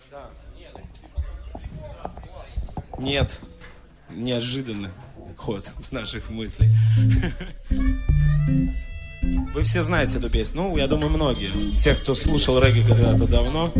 Нет. Неожиданный ход наших мыслей. Вы все знаете эту песню. Ну, я думаю, многие. Те, кто слушал регги когда-то давно.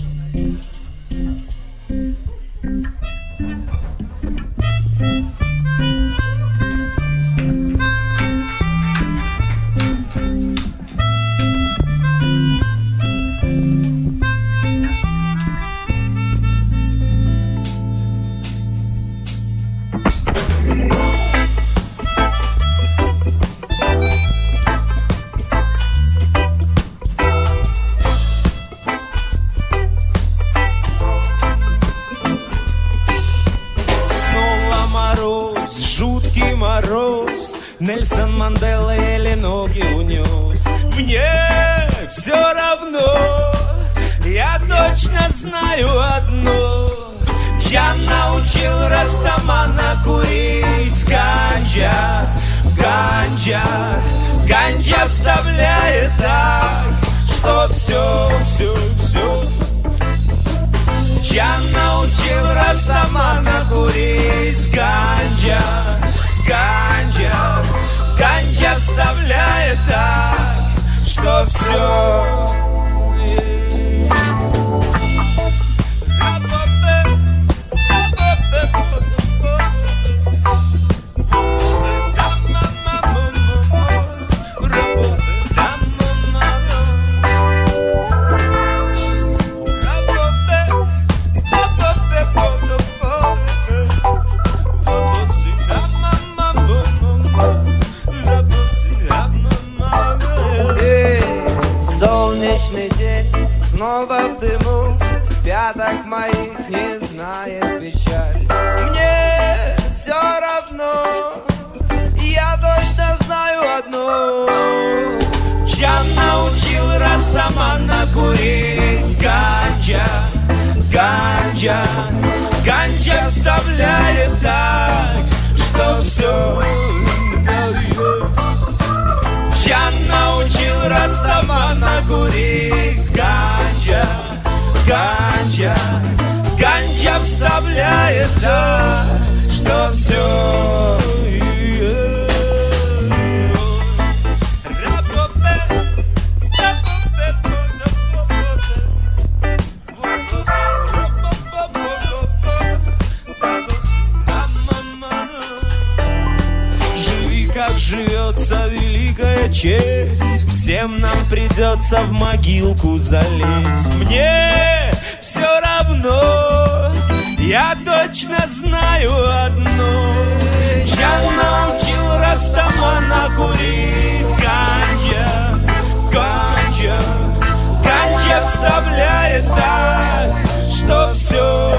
Нельсон Мандела еле ноги унес. Мне все равно, я точно знаю одно. Чан научил Растамана курить ганджа. Ганджа вставляет так, что все. Чан научил Растамана курить ганджа. Ганджа вставляет так, что все. Снова в дыму, пяток моих не знает печаль. Мне все равно, я точно знаю одно. Чан научил Растамана курить ганджа. Ганджа вставляет так, что все. Чан научил Растамана курить ганджа. Ганджа вставляет так, что все. Живи, как живется великая честь. Всем нам придется в могилку залезть. Мне все равно, я точно знаю одно. Чан научил Растамана курить ганджа вставляет так, что все.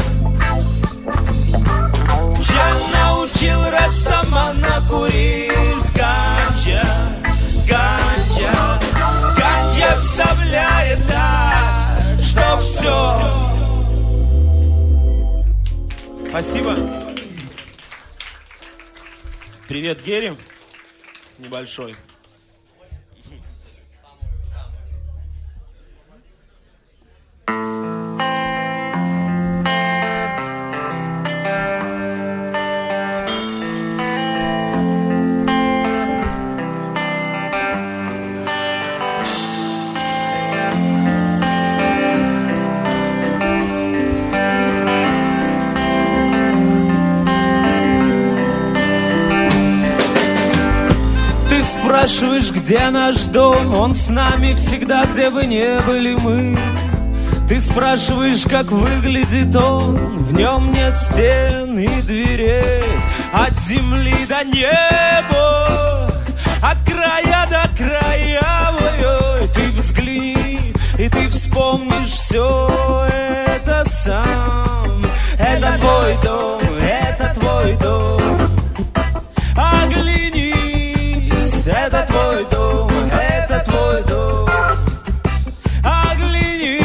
Чан научил Растамана курить ганджа вставляет так, что все. Спасибо. Привет, Герри. Небольшой. Спрашиваешь, где наш дом, он с нами всегда, где бы не были мы. Ты спрашиваешь, как выглядит он, в нем нет стен и дверей. От земли до неба, от края до края, ой, ты взгляни, и ты вспомнишь все это сам. Это твой дом, это твой дом. Это твой дом, это твой дом. Оглянись.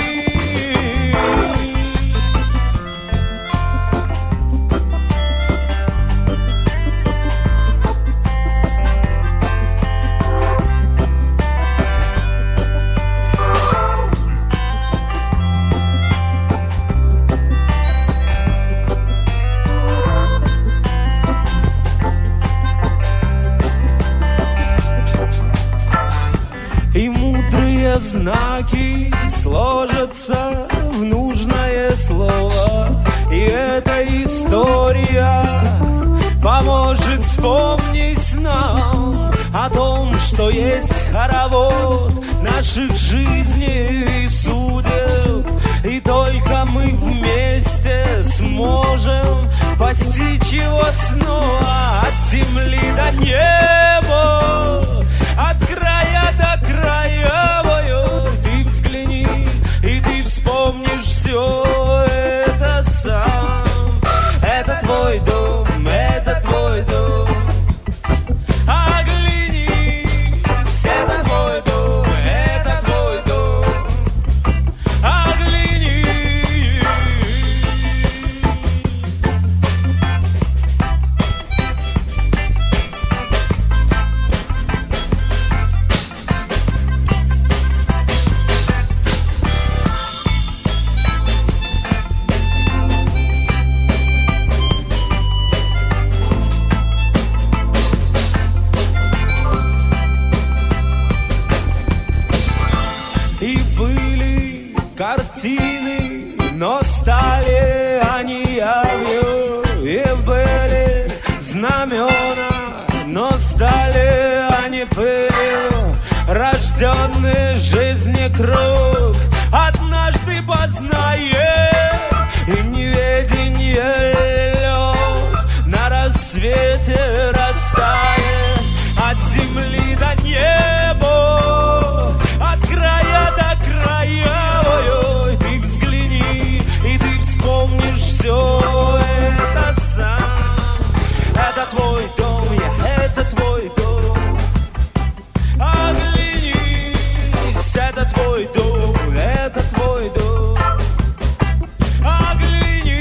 все знаки сложатся в нужное слово. И эта история поможет вспомнить нам о том, что есть хоровод наших жизней и судеб. И только мы вместе сможем постичь его снова. От земли до неба, от края до края. Ты взгляни, и ты вспомнишь все это сам. Это твой дом, это твой дом. Оглянись, это твой дом, это твой дом. Оглянись. Картины, но стали они явью. И были знамена, но стали они пылью. Рожденный жизни круг однажды познает, и неведенье лед на рассвете растает. От земли до неба, от края до края. Ты взгляни, и ты вспомнишь все это сам. Это твой дом, это твой дом. Оглянись, это твой дом, это твой дом. Оглянись.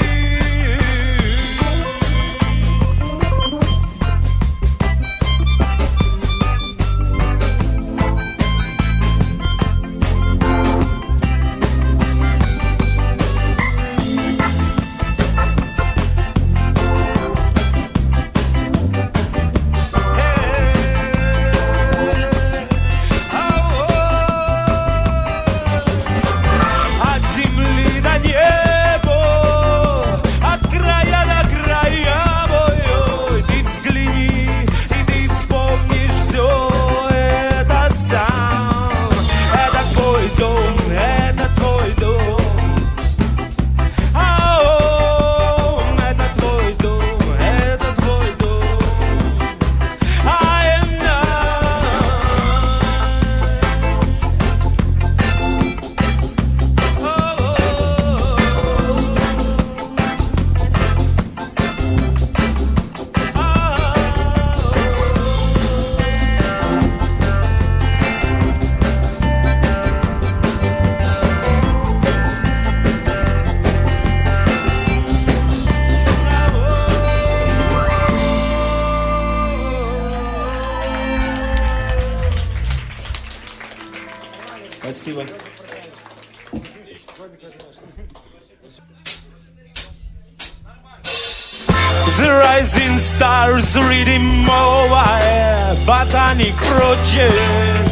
Спасибо. The rising stars reading mobile, Botanic Project,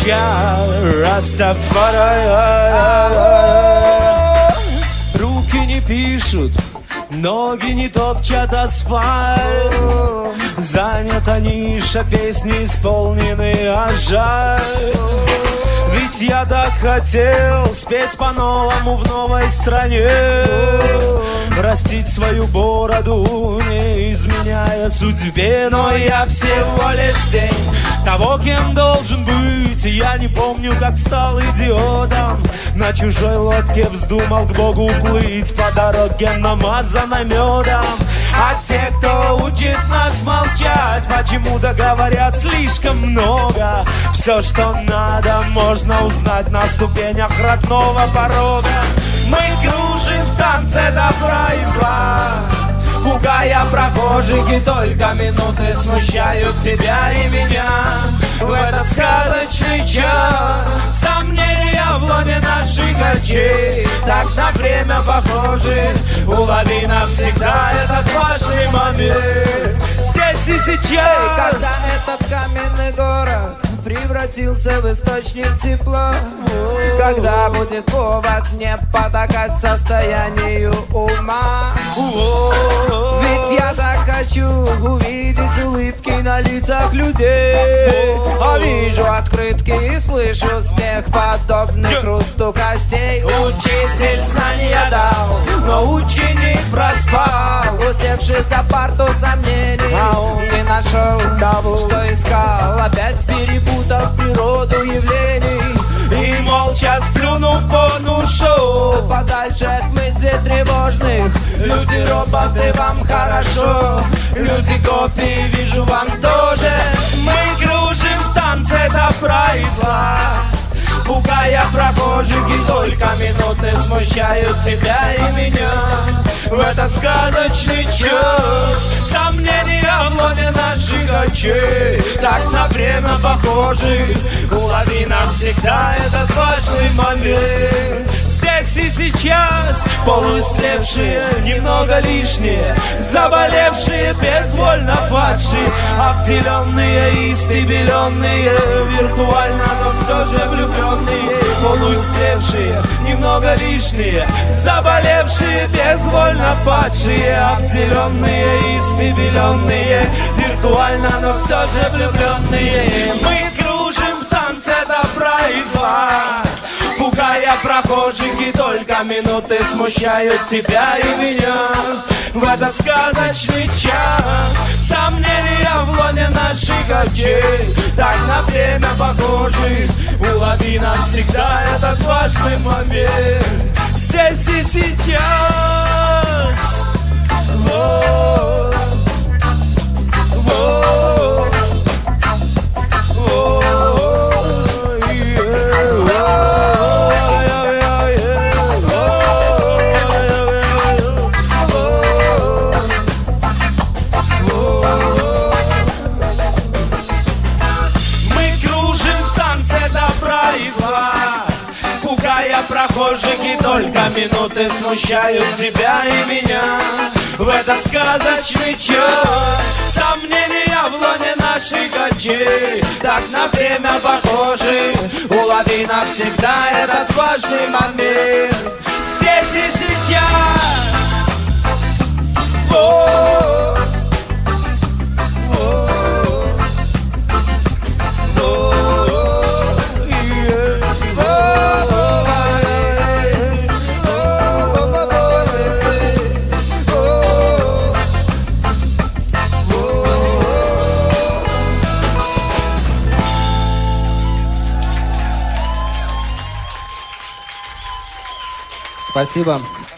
руки не пишут, ноги не топчат асфальт. Занята ниша, песни исполнены, а жаль. Ведь я так хотел спеть по-новому в новой стране, растить свою бороду, не изменяя судьбе. Но я всего лишь тень того, кем должен быть. Я не помню, как стал идиотом, на чужой лодке вздумал к Богу уплыть, по дороге намазанной медом. А те, кто учит нас молчать, почему-то говорят слишком много. Все, что надо, можно узнать на ступенях родного порога. Мы кружим в танце добра и зла, пугая прохожих, и только минуты смущают тебя и меня. В этот сказочный час сомнения в лоне наших очей так на время похожи. Улови навсегда этот важный момент. Здесь здесь и сейчас. Когда этот каменный город превратился в источник тепла, когда будет повод не потакать состоянию ума. Ведь я так хочу увидеть улыбки на лицах людей, а вижу открытки и слышу смех, подобный хрусту костей. Учитель знания дал, но ученик проспал, усевшись за парту сомнений, не нашел того, что искал, опять перепутав природу явлений. И молча сплюнув, он ушел подальше от мыслей тревожных. Люди-роботы, вам хорошо, люди-копии, вижу, вам тоже. Мы кружим в танце добра и зла, пугая прохожих, и только минуты смущают тебя и меня. В этот сказочный час сомнения в лоне наших очей так на время похожи. Улови навсегда этот важный момент. Здесь и сейчас полуистлевшие, немного лишние, заболевшие, безвольно падшие, обделенные и испепеленные, виртуально, но все же влюбленные. Полуистлевшие, немного лишние, заболевшие, безвольно падшие, обделенные и испепеленные, виртуально, но все же влюбленные. Мы кружим в танце добра и зла, пугая прохожих, и только минуты смущают тебя и меня. В этот сказочный час сомнения в лоне наших очей так на время похожи. Улови навсегда этот важный момент. Здесь и сейчас. Воу. Воу. Прохожих, и только минуты смущают тебя и меня. В этот сказочный час сомнения в лоне наших очей так на время похожи. Улови навсегда этот важный момент. Здесь и сейчас. О-о-о. Спасибо.